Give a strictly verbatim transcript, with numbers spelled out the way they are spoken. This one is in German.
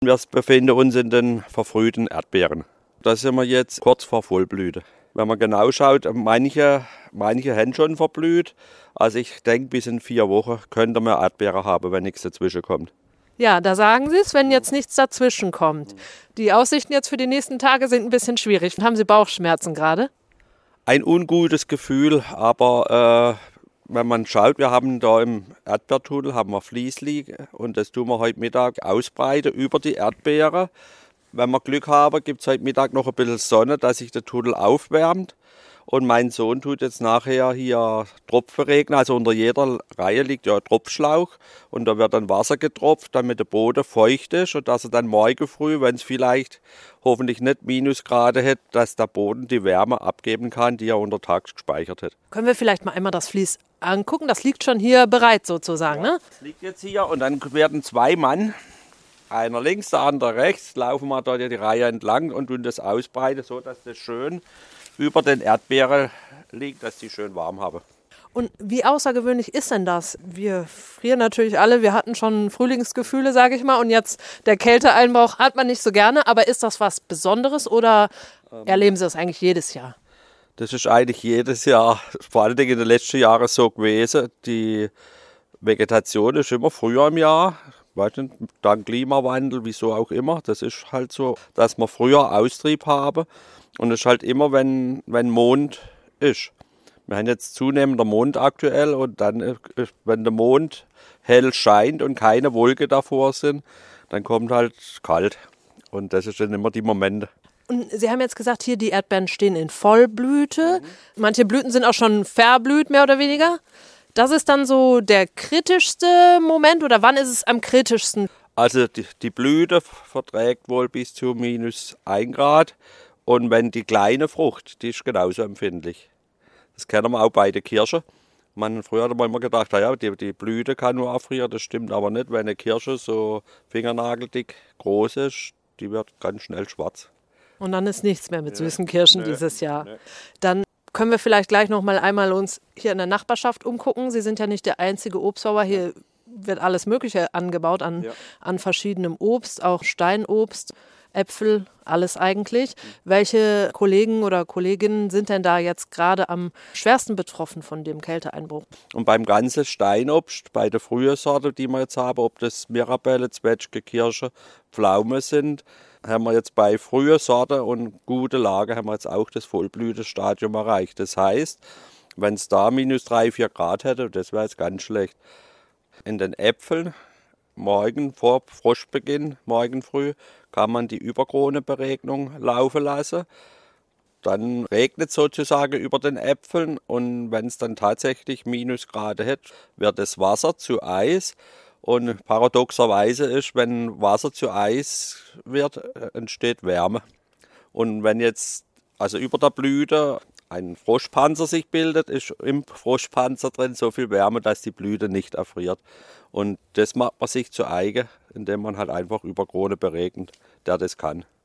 Wir befinden uns in den verfrühten Erdbeeren. Da sind wir jetzt kurz vor Vollblüte. Wenn man genau schaut, manche, manche haben schon verblüht. Also ich denke, bis in vier Wochen könnte man Erdbeeren haben, wenn nichts dazwischen kommt. Ja, da sagen Sie es, wenn jetzt nichts dazwischen kommt. Die Aussichten jetzt für die nächsten Tage sind ein bisschen schwierig. Haben Sie Bauchschmerzen gerade? Ein ungutes Gefühl, aber äh, wenn man schaut, wir haben da im Erdbeertunnel haben wir Vliesli und das tun wir heute Mittag ausbreiten über die Erdbeere. Wenn wir Glück haben, gibt es heute Mittag noch ein bisschen Sonne, dass sich der Tunnel aufwärmt. Und mein Sohn tut jetzt nachher hier Tropfen regnen. Also unter jeder Reihe liegt ja ein Tropfschlauch und da wird dann Wasser getropft, damit der Boden feucht ist und dass er dann morgen früh, wenn es vielleicht hoffentlich nicht Minusgrade hat, dass der Boden die Wärme abgeben kann, die er unter Tags gespeichert hat. Können wir vielleicht mal einmal das Vlies angucken? Das liegt schon hier bereit sozusagen, ja, ne? Das liegt jetzt hier und dann werden zwei Mann, einer links, der andere rechts, laufen wir da die Reihe entlang und tun das ausbreiten, so dass das schön über den Erdbeeren liegt, dass die schön warm haben. Und wie außergewöhnlich ist denn das? Wir frieren natürlich alle, wir hatten schon Frühlingsgefühle, sage ich mal, und jetzt der Kälteeinbruch hat man nicht so gerne, aber ist das was Besonderes oder ähm, erleben Sie das eigentlich jedes Jahr? Das ist eigentlich jedes Jahr, vor allen Dingen in den letzten Jahren so gewesen. Die Vegetation ist immer früher im Jahr, weiß nicht, dank Klimawandel, wieso auch immer. Das ist halt so, dass wir früher Austrieb haben. Und es ist halt immer, wenn, wenn Mond ist. Wir haben jetzt zunehmender Mond aktuell und dann, wenn der Mond hell scheint und keine Wolke davor sind, dann kommt halt kalt. Und das sind dann immer die Momente. Und Sie haben jetzt gesagt, hier die Erdbeeren stehen in Vollblüte. Mhm. Manche Blüten sind auch schon verblüht, mehr oder weniger. Das ist dann so der kritischste Moment oder wann ist es am kritischsten? Also die, die Blüte verträgt wohl bis zu minus ein Grad. Und wenn die kleine Frucht, die ist genauso empfindlich. Das kennen wir auch bei der Kirsche. Man, früher hat man immer gedacht, ja, die, die Blüte kann nur erfrieren, das stimmt aber nicht. Wenn eine Kirsche so fingernageldick groß ist, die wird ganz schnell schwarz. Und dann ist nichts mehr mit ja. süßen Kirschen nee. dieses Jahr. Nee. Dann können wir vielleicht gleich noch mal einmal uns hier in der Nachbarschaft umgucken. Sie sind ja nicht der einzige Obstbauer. Hier ja. wird alles Mögliche angebaut an, ja. an verschiedenem Obst, auch Steinobst. Äpfel, alles eigentlich. Mhm. Welche Kollegen oder Kolleginnen sind denn da jetzt gerade am schwersten betroffen von dem Kälteeinbruch? Und beim ganzen Steinobst, bei der frühen Sorte, die wir jetzt haben, ob das Mirabelle, Zwetschge, Kirsche, Pflaume sind, haben wir jetzt bei früher Sorte und gute Lage haben wir jetzt auch das Vollblütestadium erreicht. Das heißt, wenn es da minus drei, vier Grad hätte, das wäre jetzt ganz schlecht. In den Äpfeln, morgen vor Froschbeginn, morgen früh, kann man die Überkroneberegnung laufen lassen. Dann regnet sozusagen über den Äpfeln und wenn es dann tatsächlich Minusgrade hat, wird das Wasser zu Eis. Und paradoxerweise ist, wenn Wasser zu Eis wird, entsteht Wärme. Und wenn jetzt also über der Blüte ein Froschpanzer sich bildet, ist im Froschpanzer drin so viel Wärme, dass die Blüte nicht erfriert. Und das macht man sich zu eigen, indem man halt einfach Überkrone beregnet, der das kann.